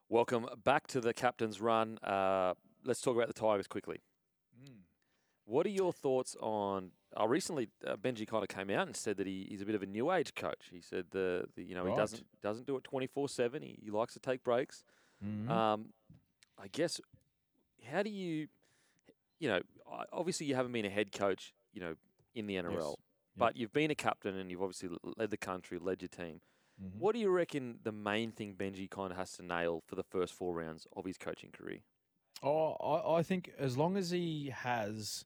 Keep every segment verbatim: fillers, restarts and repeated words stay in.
Welcome back to the captain's run. Uh, let's talk about the Tigers quickly. Mm. What are your thoughts on? Uh, recently, uh, Benji kind of came out and said that he, he's a bit of a new age coach. He said the, the you know he Right. doesn't doesn't do it twenty four seven. He, he likes to take breaks. Mhm. Um, I guess how do you you know I- obviously you haven't been a head coach you know in the N R L, Yes. but you've been a captain and you've obviously l- led the country, led your team. Mhm. What do you reckon the main thing Benji kind of has to nail for the first four rounds of his coaching career? Oh, I, I think as long as he has,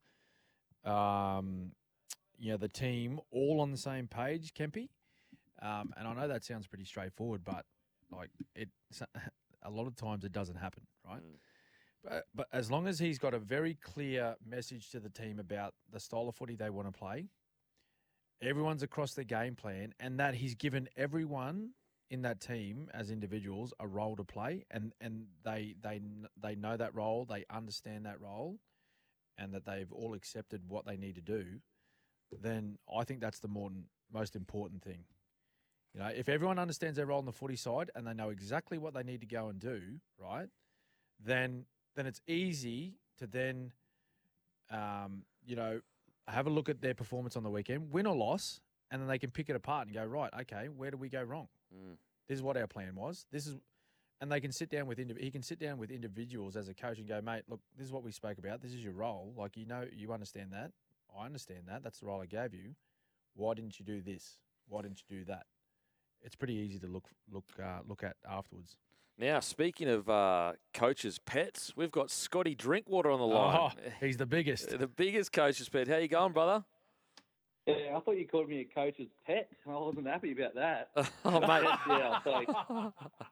um, you know, the team all on the same page, Kempy. Um, and I know that sounds pretty straightforward, but like it, a lot of times it doesn't happen, right? Mm. But but as long as he's got a very clear message to the team about the style of footy they want to play, everyone's across the game plan, and that he's given everyone in that team as individuals a role to play, and and they they kn- they know that role, they understand that role, and that they've all accepted what they need to do. Then I think that's the more most important thing. You know, if everyone understands their role on the footy side and they know exactly what they need to go and do, right? Then then it's easy to then, um, you know, have a look at their performance on the weekend, win or loss, and then they can pick it apart and go, right, okay, where did we go wrong? Mm. This is what our plan was. This is, and they can sit down with indiv- he can sit down with individuals as a coach and go, mate, look, this is what we spoke about. This is your role. Like you know, you understand that. I understand that. That's the role I gave you. Why didn't you do this? Why didn't you do that? It's pretty easy to look look uh, look at afterwards. Now, speaking of uh, coaches' pets, we've got Scotty Drinkwater on the line. Oh, he's the biggest. The biggest coach's pet. How you going, brother? Yeah, I thought you called me a coach's pet. I wasn't happy about that. Oh, mate. Yeah, I'll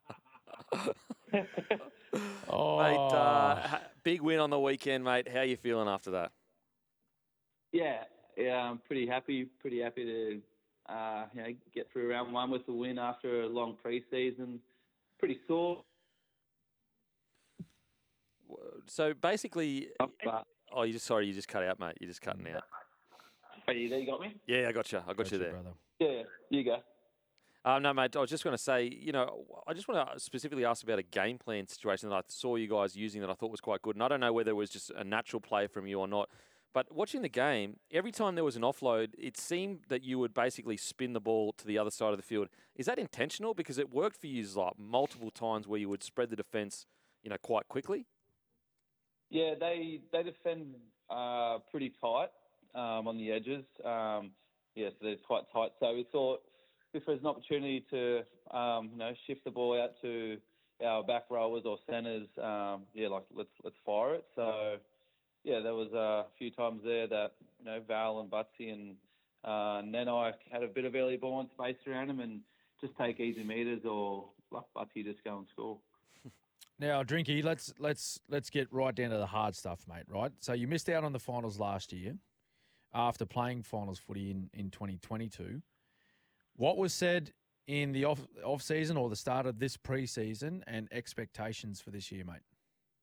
take. Oh, Mate, uh, ha- big win on the weekend, mate. How you feeling after that? yeah, yeah, I'm pretty happy. Pretty happy to, uh, you know, get through round one with the win after a long preseason. Pretty sore, So basically, but oh, you just sorry, you just cut out, mate. You're just cutting out. are you there? You got me? Yeah, I got you. I got Gotcha, you there. brother. Yeah, you go. Uh, no, mate. I was just going to say, you know, I just want to specifically ask about a game plan situation that I saw you guys using that I thought was quite good. And I don't know whether it was just a natural play from you or not. But watching the game, every time there was an offload, it seemed that you would basically spin the ball to the other side of the field. Is that intentional? Because it worked for you like multiple times where you would spread the defence, you know, quite quickly. Yeah, they they defend uh, pretty tight um, on the edges. Um, yeah, so they're quite tight. So we thought if there's an opportunity to um, you know shift the ball out to our back rowers or centres, um, yeah, like let's let's fire it. So yeah, there was a few times there that you know Val and Butsy and uh, Nenai had a bit of early ball and space around them and just take easy meters or like Butsy just go and score. Now, Drinky, let's let's let's get right down to the hard stuff, mate. Right. So you missed out on the finals last year after playing finals footy in, in twenty twenty-two. What was said in the off off season or the start of this preseason and expectations for this year, mate?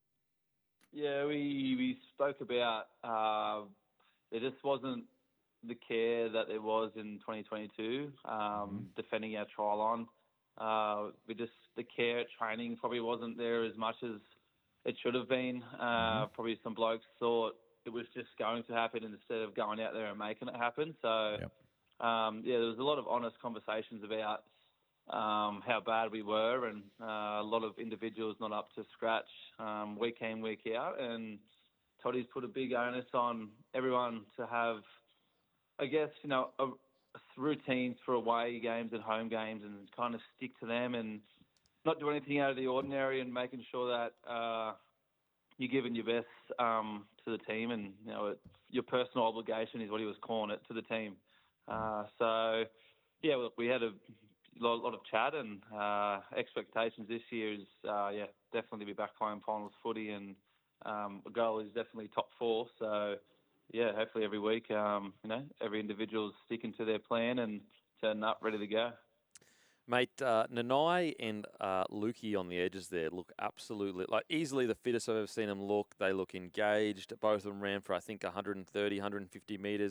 Yeah, we we spoke about uh, there just wasn't the care that there was in twenty twenty-two, um, Mm-hmm. defending our try line. Uh, we just the care at training probably wasn't there as much as it should have been. Uh, Mm-hmm. Probably some blokes thought it was just going to happen instead of going out there and making it happen. So, Yep. um, yeah, there was a lot of honest conversations about um, how bad we were, and uh, a lot of individuals not up to scratch um, week in, week out. And Toddy's put a big onus on everyone to have, I guess, you know, a, a routines for away games and home games, and kind of stick to them and not do anything out of the ordinary, and making sure that uh, you're giving your best um, to the team, and you know, it, your personal obligation is what he was calling it to the team. Uh, so, yeah, look, we had a lot, lot of chat, and uh, expectations this year is, uh, yeah, definitely be back playing finals footy, and um, the goal is definitely top four. So, yeah, hopefully every week, um, you know, every individual's sticking to their plan and turning up ready to go. Mate, uh, Nanai and uh, Lukey on the edges there look absolutely, like easily the fittest I've ever seen them look. They look engaged. Both of them ran for, I think, one thirty, one fifty metres.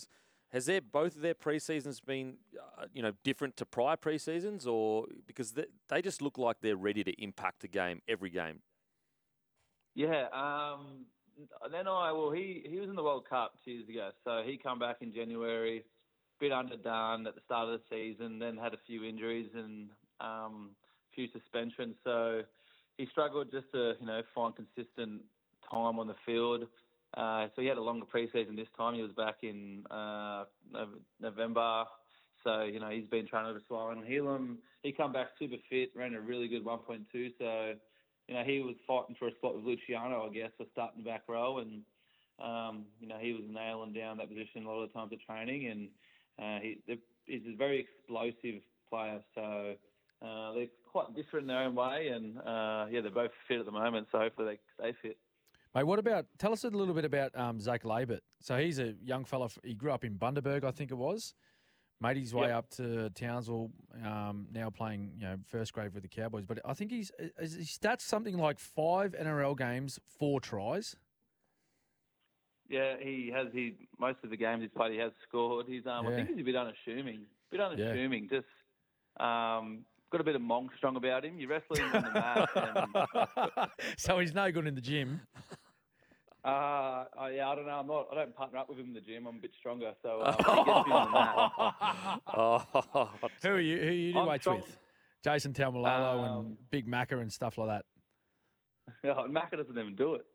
Has their both of their pre-seasons been, uh, you know, different to prior pre-seasons, or because they, they just look like they're ready to impact the game every game? Yeah. Um, then I well, he he was in the World Cup two years ago, so he come back in January, bit underdone at the start of the season, then had a few injuries and um, a few suspensions, so he struggled just to you know find consistent time on the field. Uh, so he had a longer pre-season this time. He was back in uh, November. So, you know, he's been training over Swallow and Helam. He come back super fit, ran a really good one point two. So, you know, he was fighting for a spot with Luciano, I guess, for starting back row. And, um, you know, he was nailing down that position a lot of the times at training. And uh, he, he's a very explosive player. So uh, they're quite different in their own way. And, uh, yeah, they're both fit at the moment. So hopefully they stay fit. Mate, what about, tell us a little bit about um, Zach Labert. So he's a young fella, he grew up in Bundaberg, I think it was. Made his way yep. up to Townsville, um, now playing, you know, first grade with the Cowboys. But I think he's, is his stats something like five N R L games, four tries. Yeah, he has, he, most of the games he's played, he has scored. He's, um, yeah. I think he's a bit unassuming, a bit unassuming, yeah. just, um, got a bit of monk strong about him. You wrestle him in the mat. And, so he's no good in the gym. Uh, oh, yeah, I don't know. I'm not. I don't partner up with him in the gym. I'm a bit stronger, so uh, he gets him in the mat. oh, who are you? Who you do I'm weights strong. with? Jason Taumalolo um, and Big Macca and stuff like that. Yeah, Macca doesn't even do it.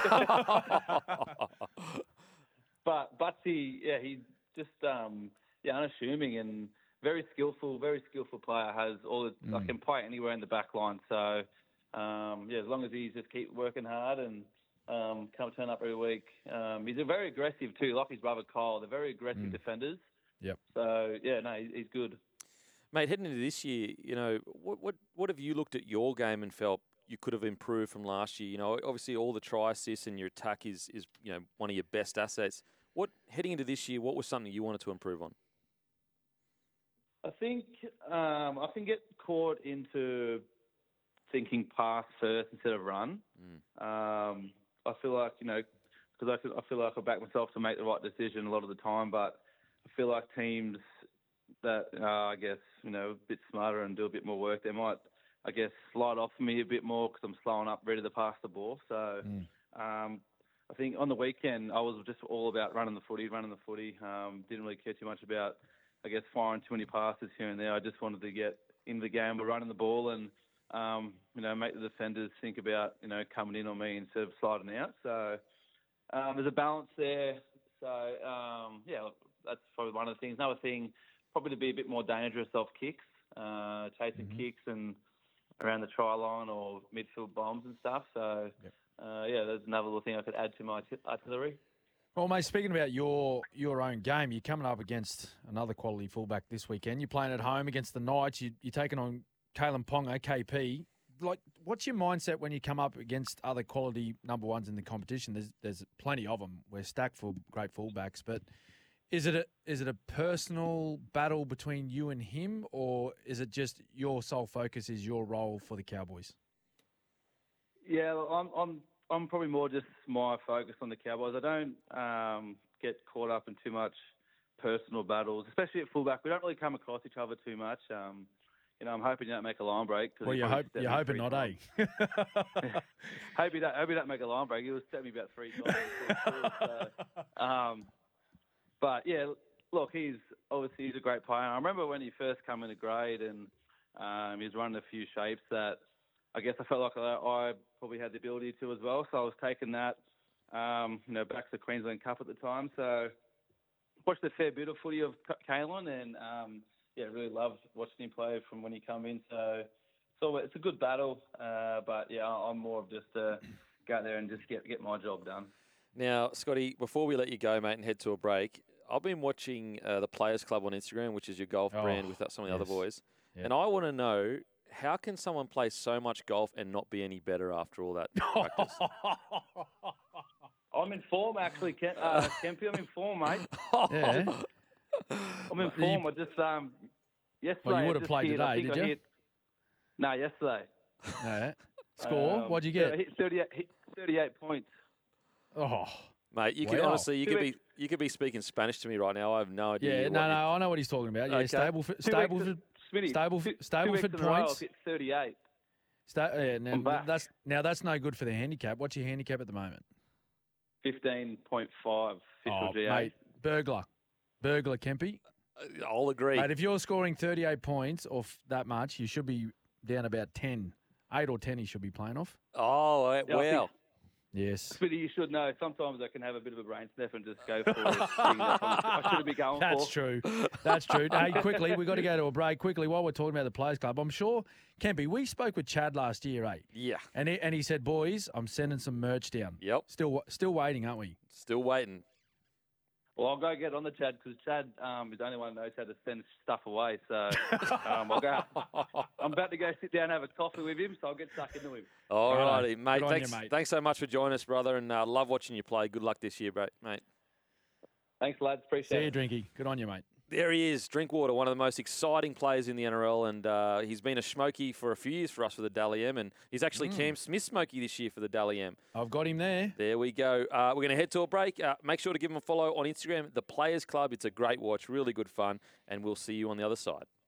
but Butsy, yeah, he's just um, yeah, unassuming and very skillful. Very skillful player. Has all. The, mm. I can play anywhere in the back line. So um, yeah, as long as he just keep working hard and. Um, come turn up every week. Um, he's a very aggressive too, like his brother Kyle. They're very aggressive mm. defenders. Yep. So yeah, no, he's, he's good. Mate, heading into this year, you know, what what what have you looked at your game and felt you could have improved from last year? You know, obviously all the try assists and your attack is is you know one of your best assets. What heading into this year, what was something you wanted to improve on? I think um, I can get caught into thinking pass first instead of run. Mm. Um, I feel like, you know, because I, I feel like I back myself to make the right decision a lot of the time, but I feel like teams that, uh, I guess, you know, a bit smarter and do a bit more work, they might, I guess, slide off me a bit more because I'm slowing up, ready to pass the ball. So mm. um, I think on the weekend I was just all about running the footy, running the footy. Um, didn't really care too much about, I guess, firing too many passes here and there. I just wanted to get in the game, we're running the ball and, Um, you know, make the defenders think about, you know, coming in on me instead of sliding out. So um, there's a balance there. So, um, yeah, that's probably one of the things. Another thing, probably to be a bit more dangerous off kicks, uh, chasing mm-hmm. kicks and around the try line or midfield bombs and stuff. So, yep. uh, yeah, there's another little thing I could add to my t- artillery. Well, mate, speaking about your your own game, you're coming up against another quality fullback this weekend. You're playing at home against the Knights. You, you're taking on Kalen Ponga, K P. Like, what's your mindset when you come up against other quality number ones in the competition? There's there's plenty of them. We're stacked for great fullbacks, but is it a is it a personal battle between you and him, or is it just your sole focus is your role for the Cowboys? Yeah, I'm I'm I'm probably more just my focus on the Cowboys. I don't um, get caught up in too much personal battles, especially at fullback. We don't really come across each other too much. Um, You know, I'm hoping you don't make a line break. Well, you hope, you're hoping not, times. eh? hope, you don't, hope you don't make a line break. He was stepping me about three times. so, um, but, yeah, look, he's obviously he's a great player. I remember when he first came into grade and um, he was running a few shapes that I guess I felt like I, I probably had the ability to as well. So I was taking that, um, you know, back to the Queensland Cup at the time. So watched a fair bit of footy of Kalen and um, – yeah, really loved watching him play from when he come in. So, so it's a good battle. Uh, but yeah, I'm more of just uh, go out there and just get get my job done. Now, Scotty, before we let you go, mate, and head to a break, I've been watching uh, the Players Club on Instagram, which is your golf oh, brand with some of the yes. other boys, yep. and I want to know how can someone play so much golf and not be any better after all that practice? I'm in form, actually, Ken, uh, Kempy. I'm in form, mate. Yeah. I'm in form. You, I just um yesterday. Well, you would have played hit, today, did you? Hit, no, yesterday. Yeah. Score? Um, What'd you get? I hit thirty-eight, hit thirty-eight points. Oh, mate, you wow. could honestly, you two could ex- be You could be speaking Spanish to me right now. I have no idea. Yeah, what no, you- no, I know what he's talking about. Yeah, Okay. stable, Two stable, weeks in- Smitty, stable, two, two stable weeks for in a row, I've points. hit thirty-eight. Sta- yeah, now, I'm back. that's now that's no good for the handicap. What's your handicap at the moment? fifteen point five official Oh, G A. mate, burglar, burglar, Kempy. I'll agree. Mate, if you're scoring thirty-eight points off that much, you should be down about ten, eight or ten. He should be playing off. Oh, eh, Yeah, I think- wow. Yes, Smitty, you should know. Sometimes I can have a bit of a brain sniff and just go for things that I shouldn't be going that's for. true. That's true. Hey, quickly, we've got to go to a break. Quickly, while we're talking about the Players Club, I'm sure, Kempy, we spoke with Chad last year, eh? Yeah. And he, and he said, boys, I'm sending some merch down. Yep. Still, wa- still waiting, aren't we? Still waiting. Well, I'll go get on the Chad because Chad um, is the only one who knows how to send stuff away. So um, I'll go. I'm about to go sit down and have a coffee with him, so I'll get stuck into him. All Righto. righty, mate. Good on you, Thanks, mate. thanks so much for joining us, brother, and uh, love watching you play. Good luck this year, bro, mate. Thanks, lads. See Appreciate you, it. Drinky. Good on you, mate. There he is, Drinkwater, one of the most exciting players in the N R L, and uh, he's been a smoky for a few years for us for the Dally M, and he's actually Mm. Cam Smith smoky this year for the Dally M. I've got him there. There we go. Uh, we're going to head to a break. Uh, make sure to give him a follow on Instagram, The Players Club. It's a great watch, really good fun, and we'll see you on the other side.